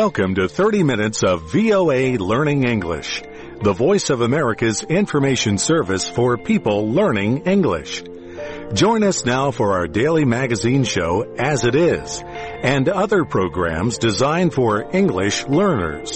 Welcome to 30 minutes of VOA Learning English, the Voice of America's information service for people learning English. Join us now for our daily magazine show, As It Is, and other programs designed for English learners.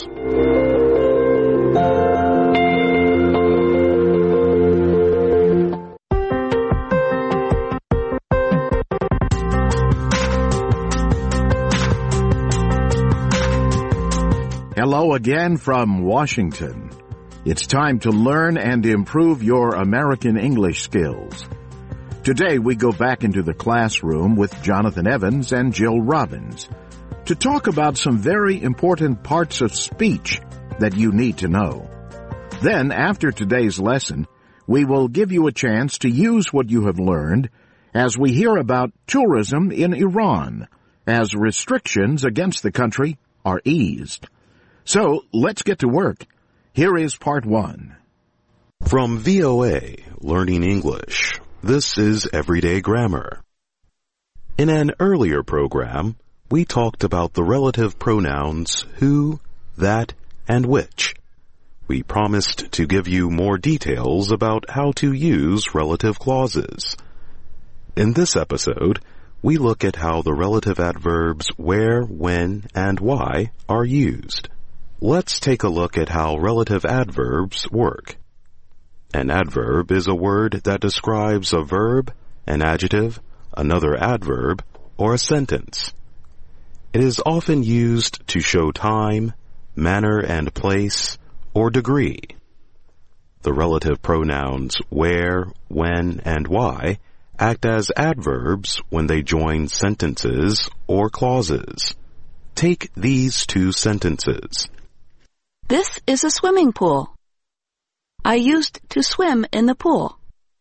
Hello again from Washington. It's time to learn and improve your American English skills. Today we go back into the classroom with Jonathan Evans and Jill Robbins to talk about some very important parts of speech that you need to know. Then, after today's lesson, we will give you a chance to use what you have learned as we hear about tourism in Iran as restrictions against the country are eased. So, let's get to work. Here is part one. From VOA Learning English, this is Everyday Grammar. In an earlier program, we talked about the relative pronouns who, that, and which. We promised to give you more details about how to use relative clauses. In this episode, we look at how the relative adverbs where, when, and why are used. Let's take a look at how relative adverbs work. An adverb is a word that describes a verb, an adjective, another adverb, or a sentence. It is often used to show time, manner and place, or degree. The relative pronouns where, when, and why act as adverbs when they join sentences or clauses. Take these two sentences. This is a swimming pool. I used to swim in the pool.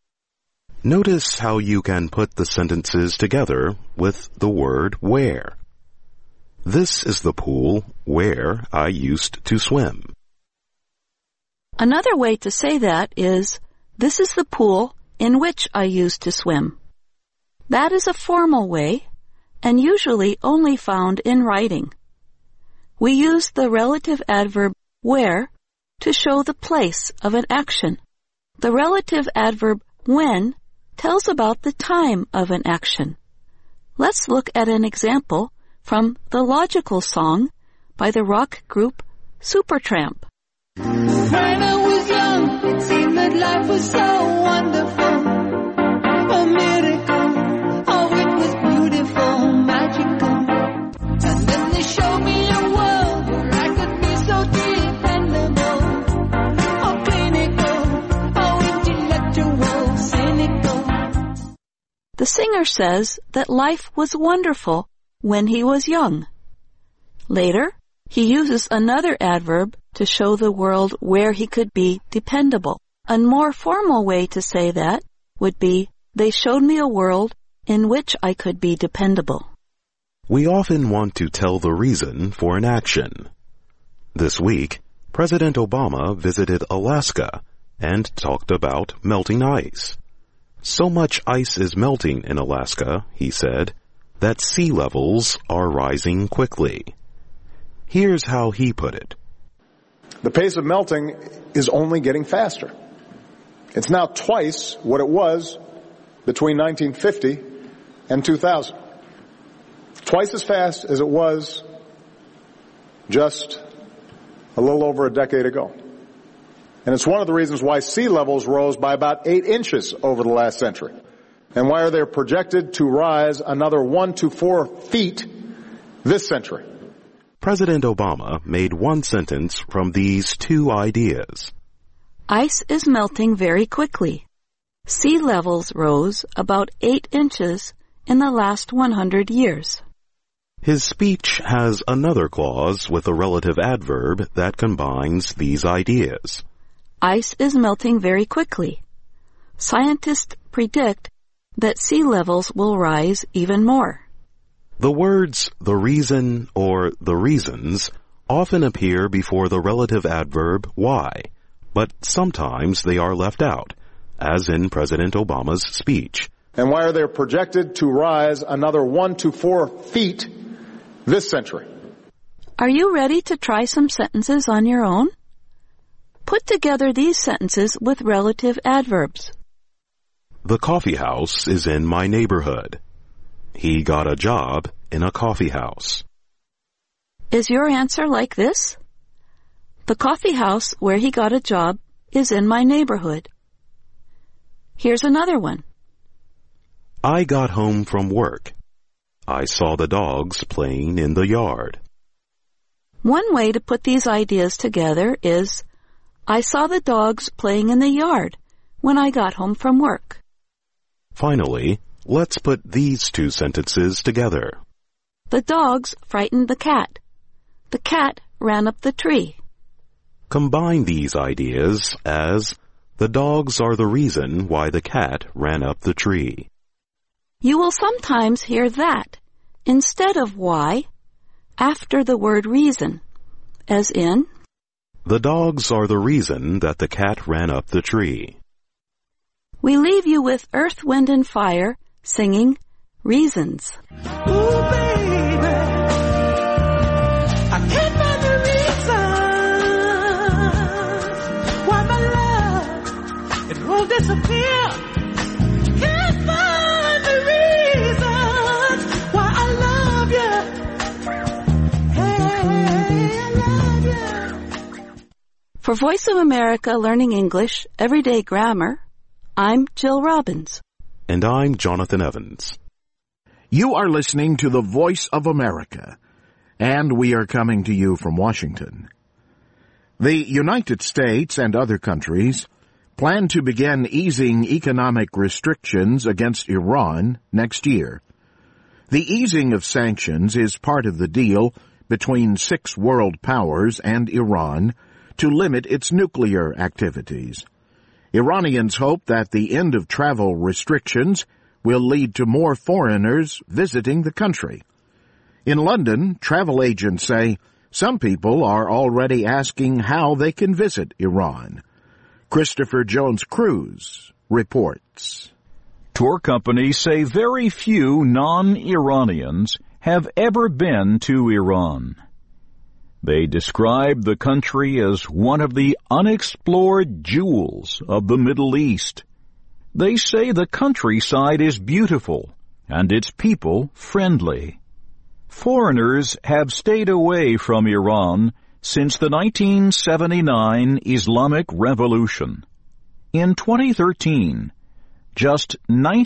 Notice how you can put the sentences together with the word where. This is the pool where I used to swim. Another way to say that is, this is the pool in which I used to swim. That is a formal way, and usually only found in writing. We use the relative adverb where to show the place of an action. The relative adverb when tells about the time of an action. Let's look at an example from the Logical Song by the rock group Supertramp. When I was young, it seemed that life was so wonderful. A miracle, oh it was beautiful, magical. And then they showed me a world where I could be so dependable. Oh clinical, oh intellectual, cynical. The singer says that life was wonderful when he was young. Later, he uses another adverb to show the world where he could be dependable. A more formal way to say that would be, they showed me a world in which I could be dependable. We often want to tell the reason for an action. This week, President Obama visited Alaska and talked about melting ice. So much ice is melting in Alaska, he said, that sea levels are rising quickly. Here's how he put it. The pace of melting is only getting faster. It's now twice what it was between 1950 and 2000. Twice as fast as it was just a little over a decade ago. And it's one of the reasons why sea levels rose by about 8 inches over the last century. And why are they projected to rise another 1 to 4 feet this century? President Obama made one sentence from these two ideas. Ice is melting very quickly. Sea levels rose about 8 inches in the last 100 years. His speech has another clause with a relative adverb that combines these ideas. Ice is melting very quickly. Scientists predict that sea levels will rise even more. The words the reason or the reasons often appear before the relative adverb why, but sometimes they are left out, as in President Obama's speech. And why are they projected to rise another 1 to 4 feet this century? Are you ready to try some sentences on your own? Put together these sentences with relative adverbs. The coffee house is in my neighborhood. He got a job in a coffee house. Is your answer like this? The coffee house where he got a job is in my neighborhood. Here's another one. I got home from work. I saw the dogs playing in the yard. One way to put these ideas together is, I saw the dogs playing in the yard when I got home from work. Finally, let's put these two sentences together. The dogs frightened the cat. The cat ran up the tree. Combine these ideas as, the dogs are the reason why the cat ran up the tree. You will sometimes hear that instead of why after the word reason, as in, the dogs are the reason that the cat ran up the tree. We leave you with Earth, Wind, and Fire singing Reasons. Ooh, baby, I can't find the reason why my love, it won't disappear. Can't find the reason why I love you. Hey, I love you. For Voice of America Learning English Everyday Grammar, I'm Jill Robbins. And I'm Jonathan Evans. You are listening to the Voice of America, and we are coming to you from Washington. The United States and other countries plan to begin easing economic restrictions against Iran next year. The easing of sanctions is part of the deal between 6 world powers and Iran to limit its nuclear activities. Iranians hope that the end of travel restrictions will lead to more foreigners visiting the country. In London, travel agents say some people are already asking how they can visit Iran. Christopher Jones-Cruz reports. Tour companies say very few non-Iranians have ever been to Iran. They describe the country as one of the unexplored jewels of the Middle East. They say the countryside is beautiful and its people friendly. Foreigners have stayed away from Iran since the 1979 Islamic Revolution. In 2013, just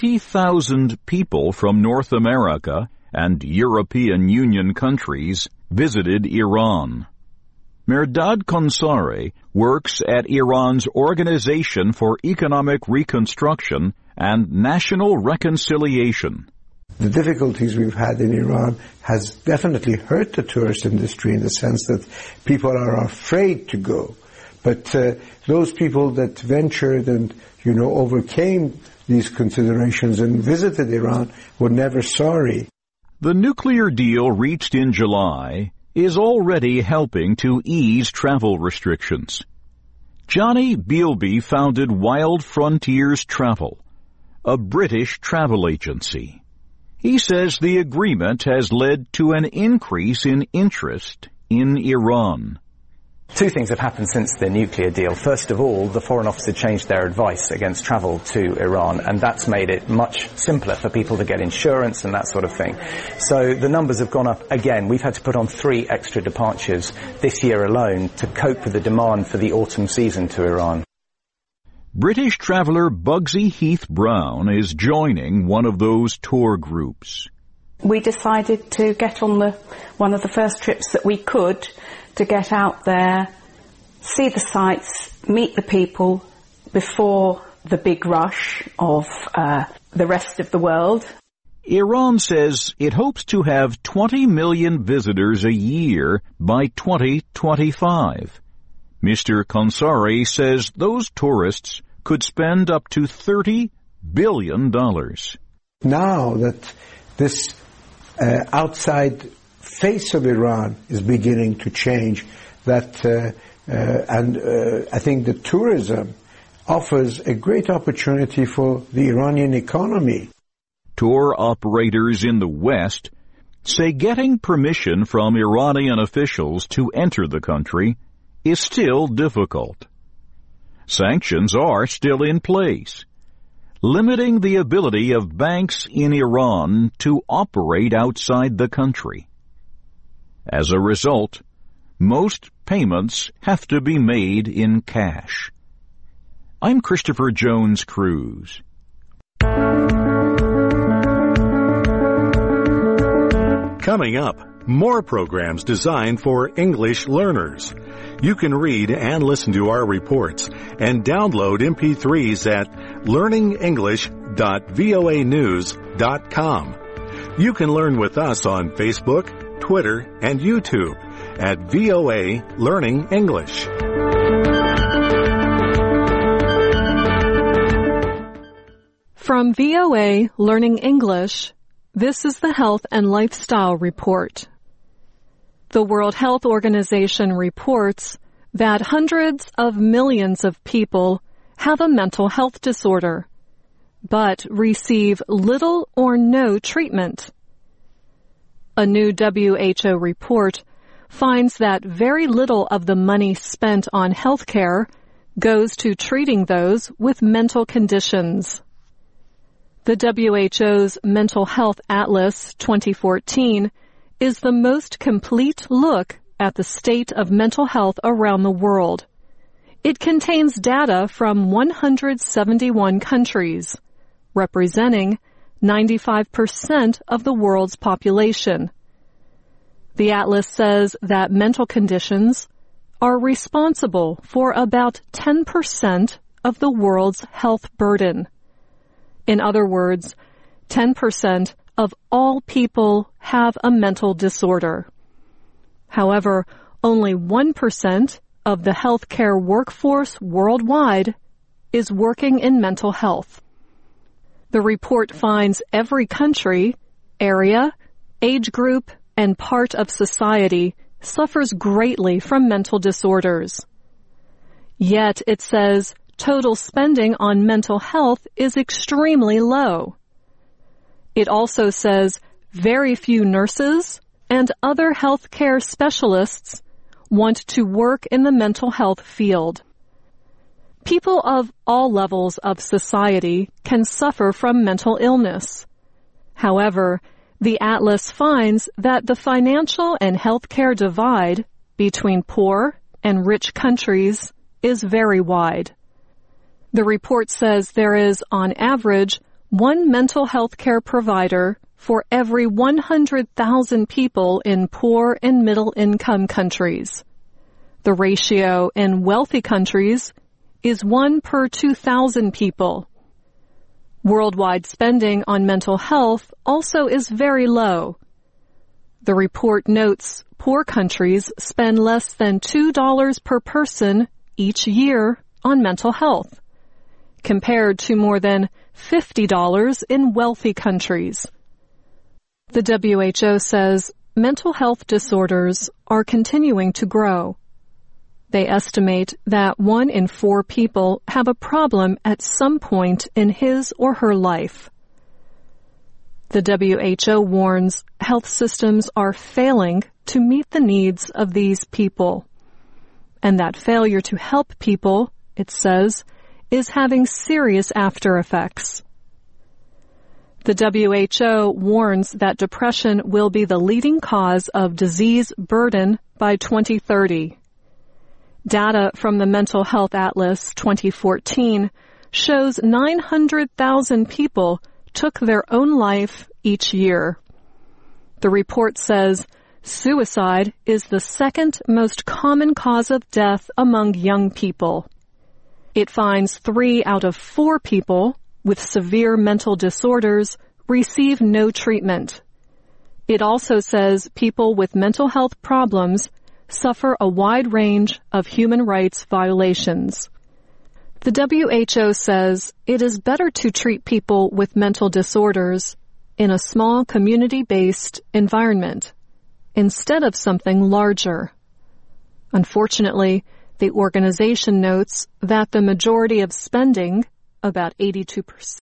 90,000 people from North America and European Union countries visited Iran. Mehrdad Konsari works at Iran's Organization for Economic Reconstruction and National Reconciliation. The difficulties we've had in Iran has definitely hurt the tourist industry in the sense that people are afraid to go. But those people that ventured and, overcame these considerations and visited Iran were never sorry. The nuclear deal reached in July is already helping to ease travel restrictions. Johnny Bealby founded Wild Frontiers Travel, a British travel agency. He says the agreement has led to an increase in interest in Iran. 2 things have happened since the nuclear deal. First of all, the Foreign Office had changed their advice against travel to Iran, and that's made it much simpler for people to get insurance and that sort of thing. So the numbers have gone up again. We've had to put on 3 extra departures this year alone to cope with the demand for the autumn season to Iran. British traveller Bugsy Heath Brown is joining one of those tour groups. We decided to get on one of the first trips that we could to get out there, see the sights, meet the people before the big rush of the rest of the world. Iran says it hopes to have 20 million visitors a year by 2025. Mr. Konsari says those tourists could spend up to $30 billion. Now that this outside face of Iran is beginning to change, I think the tourism offers a great opportunity for the Iranian economy. Tour operators in the West say getting permission from Iranian officials to enter the country is still difficult. Sanctions are still in place, limiting the ability of banks in Iran to operate outside the country. As a result, most payments have to be made in cash. I'm Christopher Jones Cruz. Coming up, more programs designed for English learners. You can read and listen to our reports and download MP3s at learningenglish.voanews.com. You can learn with us on Facebook, Twitter, and YouTube at VOA Learning English. From VOA Learning English, this is the Health and Lifestyle Report. The World Health Organization reports that hundreds of millions of people have a mental health disorder, but receive little or no treatment. A new WHO report finds that very little of the money spent on healthcare goes to treating those with mental conditions. The WHO's Mental Health Atlas 2014 is the most complete look at the state of mental health around the world. It contains data from 171 countries, representing 95% of the world's population. The atlas says that mental conditions are responsible for about 10% of the world's health burden. In other words, 10% of all people have a mental disorder. However, only 1% of the healthcare workforce worldwide is working in mental health. The report finds every country, area, age group, and part of society suffers greatly from mental disorders. Yet it says total spending on mental health is extremely low. It also says very few nurses and other healthcare specialists want to work in the mental health field. People of all levels of society can suffer from mental illness. However, the atlas finds that the financial and healthcare divide between poor and rich countries is very wide. The report says there is, on average, one mental health care provider for every 100,000 people in poor and middle-income countries. The ratio in wealthy countries is 1 per 2,000 people. Worldwide spending on mental health also is very low. The report notes poor countries spend less than $2 per person each year on mental health, compared to more than $50 in wealthy countries. The WHO says mental health disorders are continuing to grow. They estimate that 1 in 4 people have a problem at some point in his or her life. The WHO warns health systems are failing to meet the needs of these people, and that failure to help people, it says, is having serious after effects. The WHO warns that depression will be the leading cause of disease burden by 2030. Data from the Mental Health Atlas 2014 shows 900,000 people took their own life each year. The report says suicide is the second most common cause of death among young people. It finds 3 out of 4 people with severe mental disorders receive no treatment. It also says people with mental health problems suffer a wide range of human rights violations. The WHO says it is better to treat people with mental disorders in a small community-based environment instead of something larger. Unfortunately, the organization notes that the majority of spending, about 82%,